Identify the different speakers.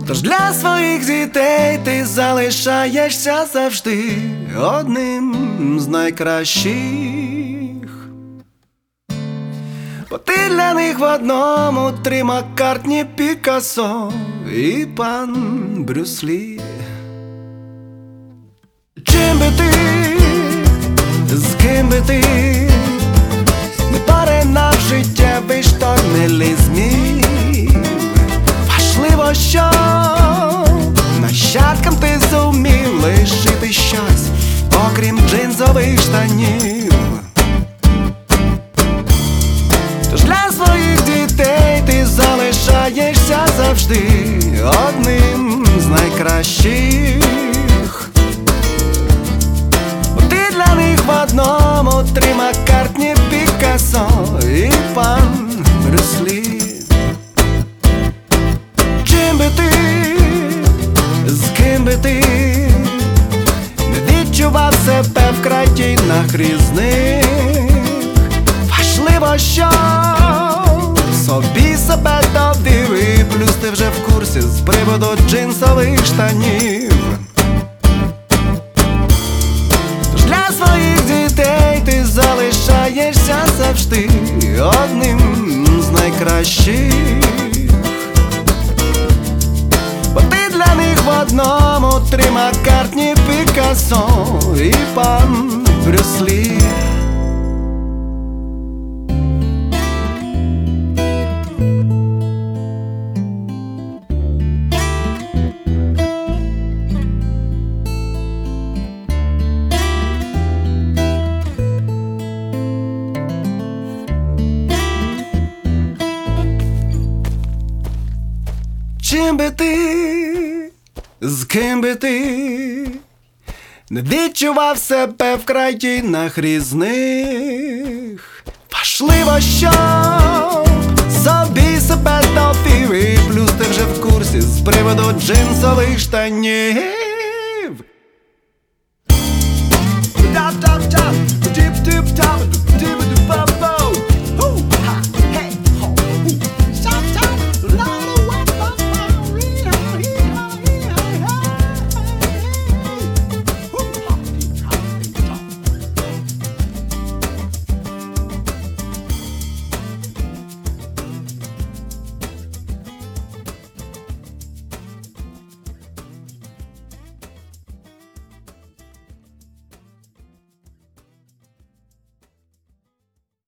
Speaker 1: Тож для своїх дітей ти залишаєшся завжди одним з найкращих. Бо ти для них в одному три Маккартні, Пікассо і пан Брюс Лі. Чим би ти, з ким би ти не поринав життєвий штормелізмів, важливо, що нащадкам ти зумів лишити щось, окрім джинсових штанів. Тож для своїх дітей ти залишаєшся завжди одним з найкращих. Бо ти для них в одному три Маккартні, Пікассо і пан Брюс Лі. Чим би ти, з ким би ти не відчував себе вкрай тінах різних, важливо, що собі себе довів, і плюс ти вже в курсі з приводу джинсових штанів. Тож для своїх дітей ти залишаєшся завжди одним з найкращих. Бо ти для них в одному три Маккартні, Пікассо і пан Брюс Лі. Чим би ти, з ким би ти не відчував себе вкрай тінах різних, важливо, що собі себе довів, і плюс ти вже в курсі з приводу джинсових штанів.